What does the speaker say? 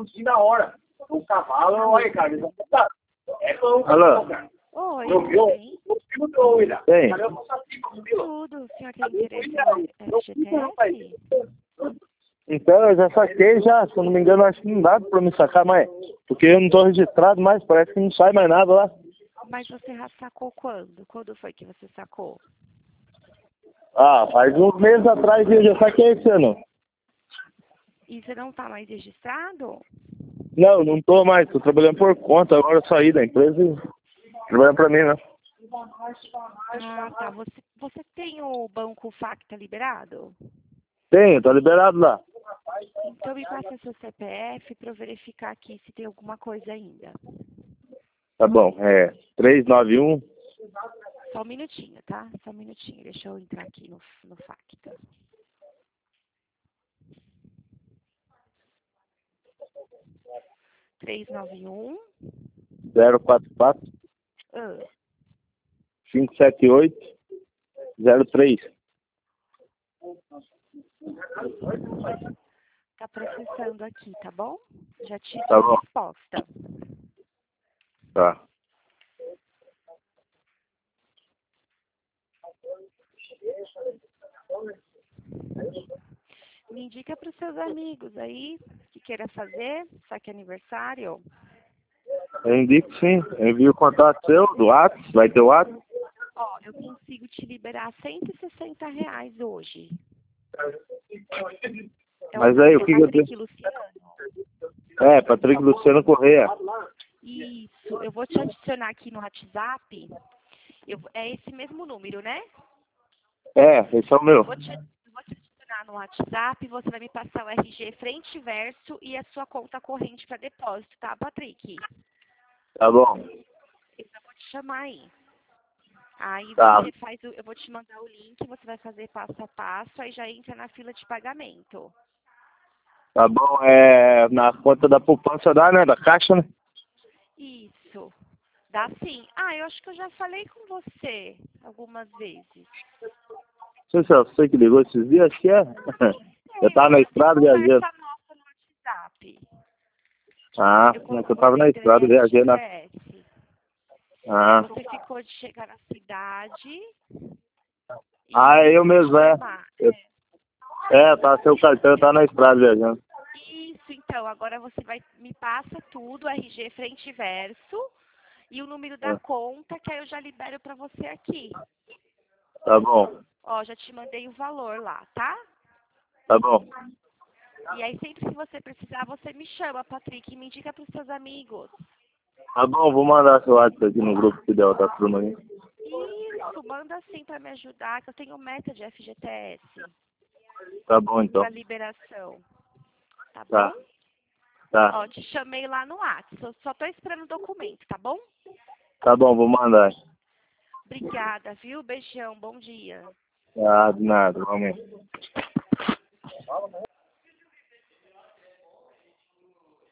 produzir na hora. O cavalo, olha, cara, é bom. Alô? Oi, Não viu? Não viu, William. Tem. Cadê o passarinho, Camila? tudo. O senhor tem interesse no FGTS? Então, eu já saquei já. Se eu não me engano, acho que não dá pra me sacar mais. Porque eu não tô registrado mais, parece que não sai mais nada lá. Mas você já sacou quando? Quando foi que você sacou? Ah, faz uns meses atrás eu já saquei esse ano. E você não está mais registrado? Não, não tô mais. Tô trabalhando por conta. Agora eu saí da empresa e trabalhando pra mim, né? Ah, tá. Você tem o banco Facta liberado? Tenho, tá liberado lá. Então me passa seu CPF para eu verificar aqui se tem alguma coisa ainda. Tá bom, 391. Só um minutinho, tá? Só um minutinho. Deixa eu entrar aqui no Facta. Três nove um 044 578 03. Tá processando aqui, tá bom? Já tive Tá a bom. resposta. Tá. Me indica para os seus amigos aí que queira fazer, saque aniversário. Eu indico sim. Eu envio o contato seu, do WhatsApp. Vai ter o WhatsApp? Ó, eu consigo te liberar R$ 160 hoje. Mas aí, o que eu tenho? Patrick Luciano. Patrick Luciano Correia. Isso, eu vou te adicionar aqui no WhatsApp. É esse mesmo número, né? Esse é o meu. Vou te adicionar no WhatsApp, você vai me passar o RG frente e verso e a sua conta corrente para depósito, tá, Patrick? Tá bom. Eu vou te chamar aí. Aí Tá. você faz eu vou te mandar o link, você vai fazer passo a passo, aí já entra na fila de pagamento. Tá bom, na conta da poupança dá, né? Da caixa, né? Isso. Dá sim. Ah, eu acho que eu já falei com você algumas vezes. Não sei se é você que ligou esses dias, acho que é. Eu tava na estrada viajando. Conversa nossa no WhatsApp. Ah, mas eu tava na estrada viajando. FGTS. Ah. Você ficou de chegar na cidade. Eu mesmo, tá, seu cartão, eu tava na estrada viajando. Isso, então, agora você me passa tudo, RG frente e verso, e o número da conta, que aí eu já libero pra você aqui. Tá bom. Ó, já te mandei o valor lá, tá? Tá bom. E aí sempre que você precisar, você me chama, Patrick, e me indica pros seus amigos. Tá bom, vou mandar seu WhatsApp aqui no grupo que deu, tá tudo aí. Isso, manda sim pra me ajudar, que eu tenho meta de FGTS. Tá bom, então. Pra liberação. Tá Tá. bom? Tá. Ó, te chamei lá no WhatsApp. Eu só tô esperando o documento, tá bom? Tá bom, vou mandar. Obrigada, viu? Beijão, bom dia. Ah, de nada, realmente.